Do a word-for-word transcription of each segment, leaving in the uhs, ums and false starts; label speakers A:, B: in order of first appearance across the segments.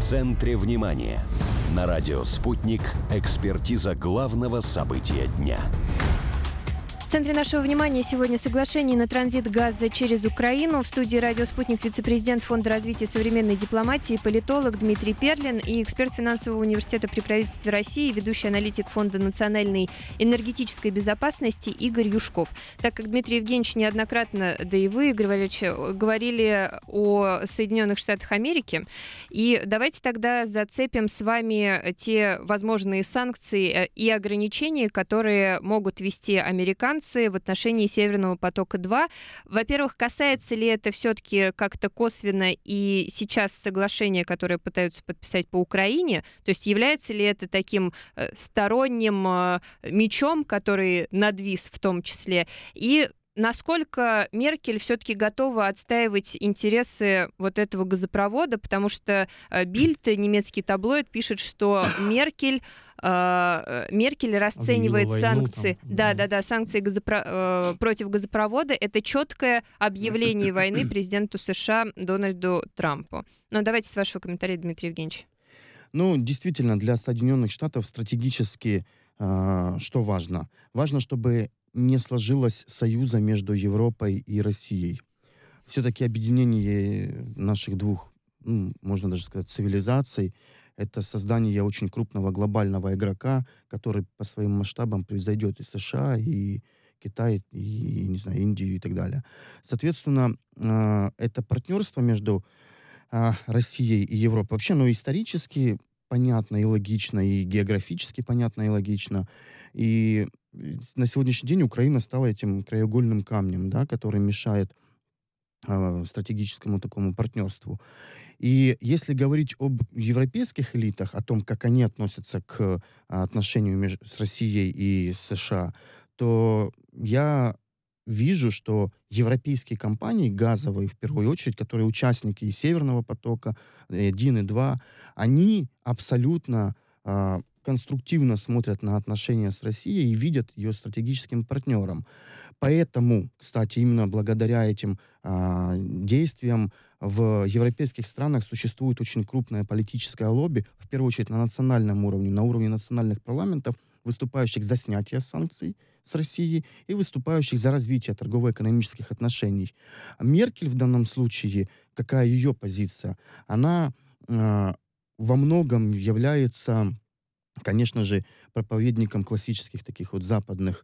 A: центре внимания. На радио «Спутник» экспертиза главного события дня.
B: В центре нашего внимания сегодня соглашение на транзит газа через Украину. В студии «Радио Спутник» вице-президент Фонда развития современной дипломатии, политолог Дмитрий Перлин и эксперт финансового университета при правительстве России, ведущий аналитик Фонда национальной энергетической безопасности Игорь Юшков. Так как Дмитрий Евгеньевич неоднократно, да и вы, Игорь Валерьевич, говорили о Соединенных Штатах Америки, и давайте тогда зацепим с вами те возможные санкции и ограничения, которые могут ввести американцы в отношении Северного потока-два. Во-первых, касается ли это все-таки как-то косвенно и сейчас соглашение, которое пытаются подписать по Украине? То есть является ли это таким сторонним мечом, который надвис в том числе? И насколько Меркель все-таки готова отстаивать интересы вот этого газопровода, потому что Бильд, немецкий таблоид, пишет, что Меркель, э, Меркель расценивает санкции, да, да, да, санкции газопро, э, против газопровода. Это четкое объявление войны президенту США Дональду Трампу. Но давайте с вашего комментария, Дмитрий Евгеньевич.
C: Ну, действительно, для Соединенных Штатов стратегически э, что важно? Важно, чтобы не сложилось союза между Европой и Россией. Все-таки объединение наших двух, ну, можно даже сказать, цивилизаций, это создание очень крупного глобального игрока, который по своим масштабам превзойдет и США, и Китай, и, не знаю, Индию и так далее. Соответственно, это партнерство между Россией и Европой вообще, ну, исторически понятно и логично, и географически понятно и логично. И на сегодняшний день Украина стала этим краеугольным камнем, да, который мешает э, стратегическому такому партнерству. И если говорить об европейских элитах, о том, как они относятся к отношению между, с Россией и США, то я вижу, что европейские компании, газовые в первую очередь, которые участники и Северного потока, один и два, они абсолютно э, конструктивно смотрят на отношения с Россией и видят ее стратегическим партнером. Поэтому, кстати, именно благодаря этим э, действиям в европейских странах существует очень крупное политическое лобби, в первую очередь на национальном уровне, на уровне национальных парламентов, выступающих за снятие санкций с Россией и выступающих за развитие торгово-экономических отношений. Меркель в данном случае, какая ее позиция? Она э, во многом является, конечно же, проповедником классических таких вот западных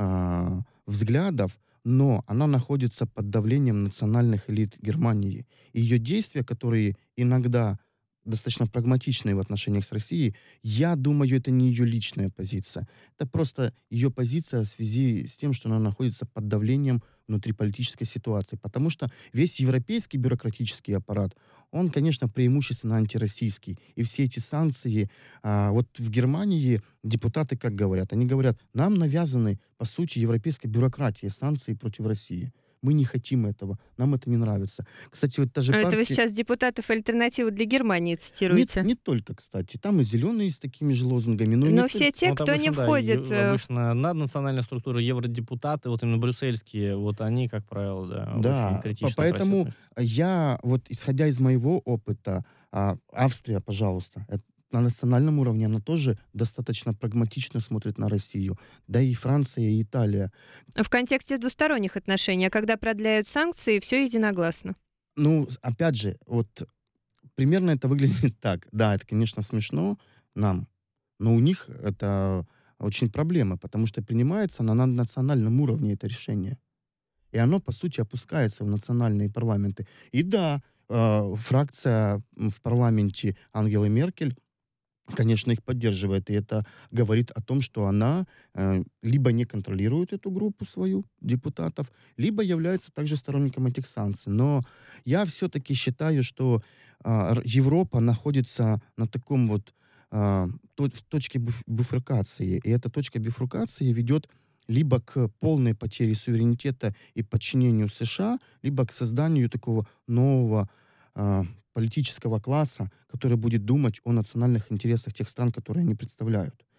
C: э, взглядов, но она находится под давлением национальных элит Германии. И ее действия, которые иногда достаточно прагматичные в отношениях с Россией, я думаю, это не ее личная позиция. Это просто ее позиция в связи с тем, что она находится под давлением внутриполитической ситуации. Потому что весь европейский бюрократический аппарат, он, конечно, преимущественно антироссийский. И все эти санкции, а, вот в Германии депутаты как говорят? Они говорят, нам навязаны, по сути, европейской бюрократией санкции против России. Мы не хотим этого, нам это не нравится. Кстати, вот та же партия...
B: Это вы сейчас депутатов альтернативы для Германии цитируете?
C: Не, не только, кстати. Там и зеленые с такими же лозунгами. Но,
B: но
C: не
B: все
C: только...
B: те,
D: вот
B: кто
D: обычно,
B: не
D: да,
B: входит...
D: Е- обычно наднациональная структура, евродепутаты, вот именно брюссельские, вот они, как правило, да,
C: да,
D: очень критично
C: поэтому
D: просят.
C: я, вот исходя из моего опыта, а, Австрия, пожалуйста, это на национальном уровне она тоже достаточно прагматично смотрит на Россию. Да и Франция, и Италия.
B: В контексте двусторонних отношений, а когда продляют санкции, все единогласно.
C: Ну, опять же, вот примерно это выглядит так. Да, это, конечно, смешно нам, но у них это очень проблема, потому что принимается на национальном уровне это решение. И оно, по сути, опускается в национальные парламенты. И да, э, фракция в парламенте Ангелы Меркель, конечно, их поддерживает, и это говорит о том, что она э, либо не контролирует эту группу свою депутатов, либо является также сторонником этих санкций. Но я все-таки считаю, что э, Европа находится на таком вот э, в точке бифуркации, и эта точка бифуркации ведет либо к полной потере суверенитета и подчинению США, либо к созданию такого нового э, политического класса, который будет думать о национальных интересах тех стран, которые они представляют.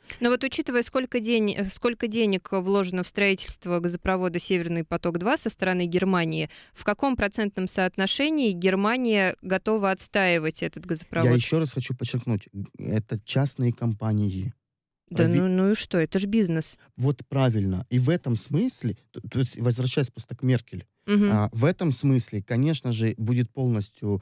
B: Но вот учитывая, сколько, день, сколько денег вложено в строительство газопровода «Северный поток-два» со стороны Германии, в каком процентном соотношении Германия готова отстаивать этот газопровод?
C: Я еще раз хочу подчеркнуть, это частные компании.
B: Да
C: Прови-
B: ну, ну и что, это же бизнес.
C: Вот правильно. И в этом смысле, то, то есть возвращаясь просто к Меркель,
B: Мгм.
C: а, в этом смысле, конечно же, будет полностью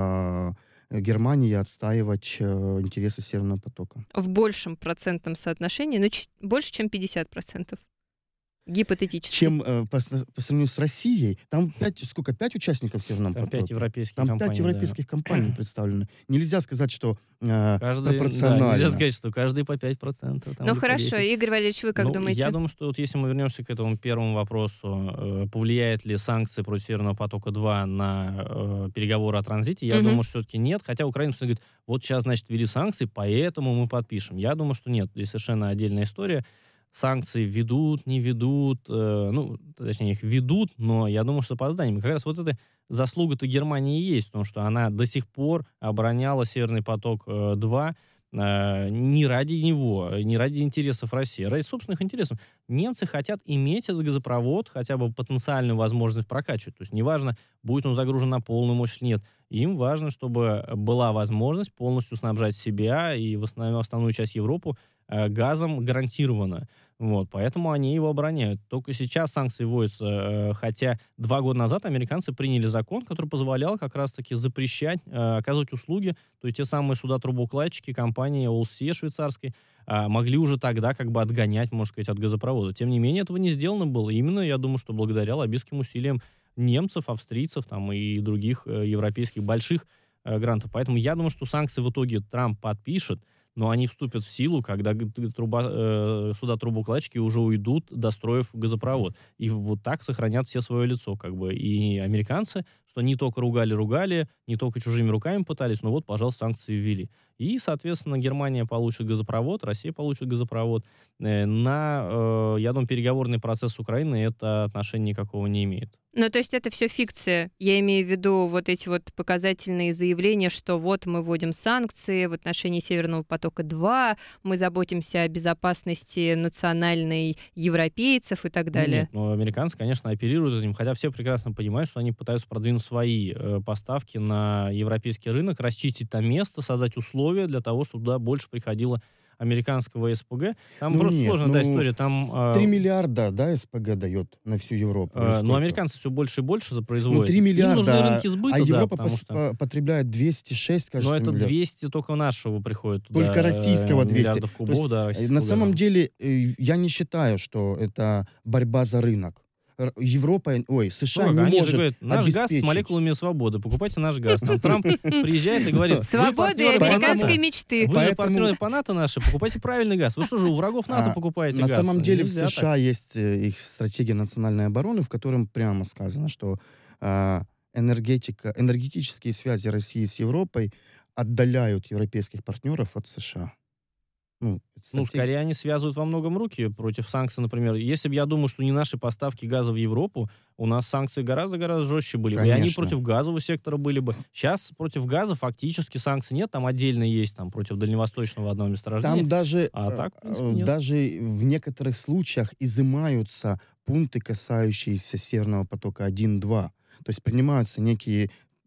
C: а, Германия отстаивать э, интересы Северного потока.
B: В большем процентном соотношении, ну, чуть больше, чем пятьдесят процентов. Гипотетически.
C: Чем э, по, с- по сравнению с Россией, там пять, сколько, пять участников Северного
D: Там
C: потока?
D: пять европейских
C: Там
D: компаний.
C: пять
D: да.
C: европейских компаний представлены. Нельзя сказать, что э,
D: Каждый, да,
C: пропорционально.
D: нельзя сказать, что каждый по пять процентов. там,
B: Ну
D: или по
B: хорошо,
D: десять.
B: Игорь Валерьевич, вы как
D: Ну,
B: думаете?
D: Я думаю, что вот если мы вернемся к этому первому вопросу, э, повлияет ли санкции против Северного потока-два на э, переговоры о транзите, я
B: Мгм.
D: думаю, что все-таки нет. Хотя Украина говорит, вот сейчас, значит, ввели санкции, поэтому мы подпишем. Я думаю, что нет. Здесь совершенно отдельная история. Санкции ведут, не ведут, э, ну, точнее, их ведут, но я думаю, что с опозданием. И как раз вот эта заслуга-то Германии и есть, потому что она до сих пор обороняла Северный поток-два э, не ради него, не ради интересов России, а ради собственных интересов. Немцы хотят иметь этот газопровод, хотя бы потенциальную возможность прокачивать. То есть неважно, будет он загружен на полную мощь или нет. Им важно, чтобы была возможность полностью снабжать себя и в основном основную часть Европы э, газом гарантированно. Вот, поэтому они его обороняют. Только сейчас санкции вводятся, э, хотя два года назад американцы приняли закон, который позволял как раз-таки запрещать э, оказывать услуги, то есть те самые суда-трубоукладчики компании эл си швейцарской э, могли уже тогда как бы отгонять, можно сказать, от газопровода. Тем не менее, этого не сделано было. Именно, я думаю, что благодаря лоббистским усилиям немцев, австрийцев там, и других э, европейских больших э, грантов. Поэтому я думаю, что санкции в итоге Трамп подпишет, но они вступят в силу, когда г- т- труба, э, суда-трубоукладчики уже уйдут, достроив газопровод. И вот так сохранят все свое лицо. Как бы. И американцы, что не только ругали-ругали, не только чужими руками пытались, но вот, пожалуйста, санкции ввели. И, соответственно, Германия получит газопровод, Россия получит газопровод. Э, на, э, я думаю, переговорный процесс с Украиной это отношения никакого не имеет.
B: Ну, то есть это все фикция. Я имею в виду вот эти вот показательные заявления, что вот мы вводим санкции в отношении Северного потока-два, мы заботимся о безопасности национальной европейцев и так далее.
D: Нет, но американцы, конечно, оперируют этим, хотя все прекрасно понимают, что они пытаются продвинуть свои э, поставки на европейский рынок, расчистить там место, создать условия для того, чтобы туда больше приходило американского СПГ. Там
C: Ну
D: просто
C: нет,
D: сложная да,
C: ну,
D: история. Там, э,
C: три миллиарда, да, СПГ дает на всю Европу.
D: э,
C: Или
D: но
C: сколько?
D: американцы все больше и больше запроизводят.
C: Ну, три
D: Им
C: миллиарда,
D: нужны рынки сбыта,
C: а
D: да,
C: Европа
D: потому
C: пос-
D: что...
C: по- потребляет двести шесть, кажется,
D: Но это
C: миллиардов.
D: двести только нашего приходит туда.
C: Только российского
D: э,
C: двести.
D: Миллиардов
C: То
D: кубов,
C: есть,
D: да,
C: э,
D: российского
C: На
D: газа.
C: самом деле, э, я не считаю, что это борьба за рынок. Р- Европа, ой, США
D: Ну,
C: не
D: они
C: может
D: же говорят, наш газ с
C: обеспечить.
D: молекулами свободы, покупайте наш газ. Там Трамп приезжает и говорит, вы
B: Свободы
D: партнеры по
B: американской
D: НАТО,
B: мечты.
D: вы же
C: Поэтому-
D: партнеры по НАТО наши, покупайте правильный газ. Вы что же, у врагов НАТО
C: А,
D: покупаете
C: На
D: газ?
C: самом деле
D: Нельзя
C: в США есть э, их стратегия национальной обороны, в котором прямо сказано, что а, энергетика, энергетические связи России с Европой отдаляют европейских партнеров от США. Ну, это
D: Ну,
C: стратегия.
D: скорее, они связывают во многом руки против санкций, например. Если бы я думаю, что не наши поставки газа в Европу, у нас санкции гораздо-гораздо жестче были бы. И они
C: Конечно.
D: против газового сектора были бы. Сейчас против газа фактически санкций нет. Там отдельно есть там, против дальневосточного одного месторождения.
C: Там даже,
D: А
C: э,
D: так, в принципе,
C: э,
D: нет.
C: даже в некоторых случаях изымаются пункты, касающиеся Северного потока один-два. То есть принимаются некие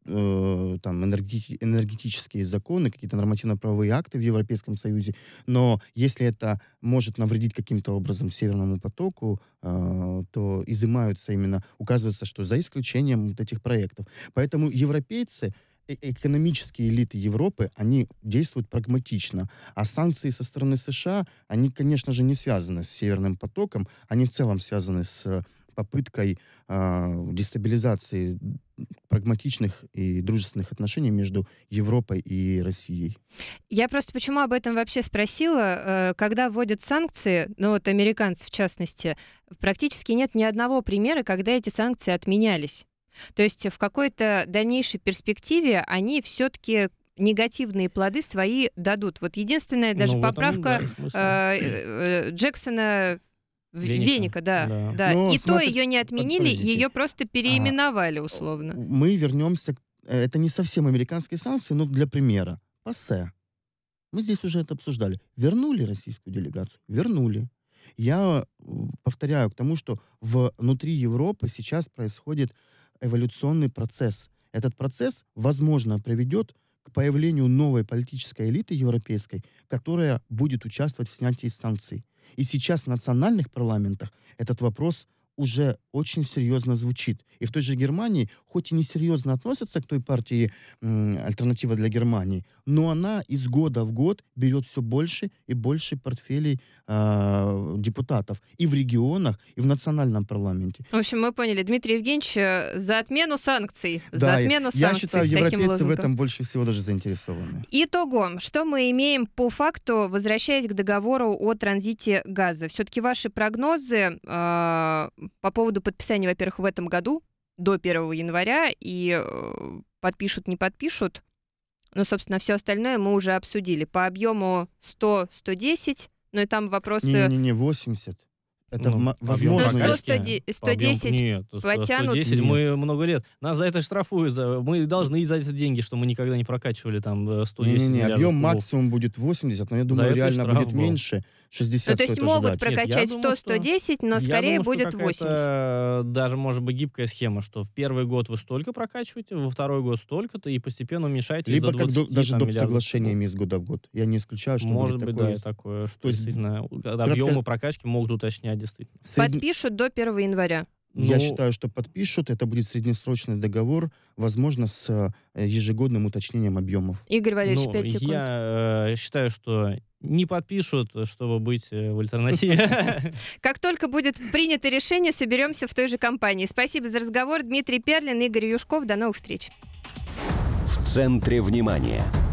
C: э, там, энергети- энергетические законы, какие-то нормативно-правовые акты в Европейском Союзе, но если это может навредить каким-то образом Северному потоку, э, то изымаются именно, указывается, что за исключением вот этих проектов. Поэтому европейцы, э- экономические элиты Европы, они действуют прагматично. А санкции со стороны США, они, конечно же, не связаны с Северным потоком, они в целом связаны с попыткой э, дестабилизации прагматичных и дружественных отношений между Европой и Россией.
B: Я просто почему об этом вообще спросила. Э, Когда вводят санкции, ну вот американцы в частности, практически нет ни одного примера, когда эти санкции отменялись. То есть в какой-то дальнейшей перспективе они все-таки негативные плоды свои дадут. Вот единственная даже
D: Ну, в этом,
B: поправка
D: да, смысл.
B: э, э, Джексона В-
D: Веника.
B: Веника, да.
D: Да.
B: да.
C: Но
B: И
C: смотри-
B: то ее не отменили,
C: подождите.
B: ее просто переименовали условно.
C: Мы вернемся... к- э, Это не совсем американские санкции, но для примера. ПАСЕ. Мы здесь уже это обсуждали. Вернули российскую делегацию? Вернули. Я повторяю к тому, что внутри Европы сейчас происходит эволюционный процесс. Этот процесс, возможно, приведет к появлению новой политической элиты европейской, которая будет участвовать в снятии санкций. И сейчас в национальных парламентах этот вопрос уже очень серьезно звучит. И в той же Германии, хоть и не серьезно относятся к той партии м, «Альтернатива для Германии», но она из года в год берет все больше и больше портфелей э, депутатов и в регионах, и в национальном парламенте.
B: В общем, мы поняли. Дмитрий Евгеньевич э, за отмену санкций.
C: Да,
B: за отмену
C: я
B: санкций.
C: считаю,
B: с таким
C: европейцы в
B: лозунгом.
C: этом больше всего даже заинтересованы.
B: Итого, что мы имеем по факту, возвращаясь к договору о транзите газа? Все-таки ваши прогнозы э, по поводу подписания, во-первых, в этом году, до первого января, и э, подпишут, не подпишут. Ну, собственно, все остальное мы уже обсудили. По объему сто - сто десять, но и там вопросы...
C: Не-не-не, восемьдо. Это
D: Ну,
C: м-
D: объем
C: возможно.
B: Ну,
D: прокачки.
B: сто, сто, сто
D: По объему-
B: десять
D: Нет, сто-
B: потянут.
D: сто десять
C: Нет.
D: мы много лет. Нас за это штрафуют. За, мы должны за это деньги, что мы никогда не прокачивали там э, сто десять
C: Не-не-не,
D: миллиардов
C: объем
D: кубов.
C: максимум будет восемьдесят, но я
D: За
C: думаю,
D: это
C: реально
D: штраф
C: будет
D: был.
C: меньше. шестьдесят
B: Ну, то есть
C: стоит
B: могут
C: ожидать.
B: прокачать
D: Нет, я думаю,
B: сто - сто десять, но
D: Я
B: скорее
D: думаю, что
B: будет
D: какая-то,
B: восемьдесят.
D: э, даже, может быть, гибкая схема, что в первый год вы столько прокачиваете, во второй год столько-то, и постепенно уменьшаете
C: Либо
D: до
C: как до-
D: двадцати
C: даже
D: там,
C: доп.
D: миллиардов
C: соглашениями из года в год. Я не исключаю, что
D: Может
C: будет
D: быть,
C: такое.
D: да, и такое, что
C: То есть
D: действительно
C: кратко-
D: объемы прокачки могут уточнять, действительно.
C: Средне-
B: Подпишут до первого января.
C: Я
D: Ну,
C: считаю, что подпишут. Это будет среднесрочный договор, возможно, с э, ежегодным уточнением объемов.
B: Игорь Валерьевич,
D: ну,
B: пять секунд.
D: я э, считаю, что не подпишут, чтобы быть э, в альтернативе.
B: Как только будет принято решение, соберемся в той же компании. Спасибо за разговор. Дмитрий Перлин, Игорь Юшков. До новых встреч.
A: В центре внимания.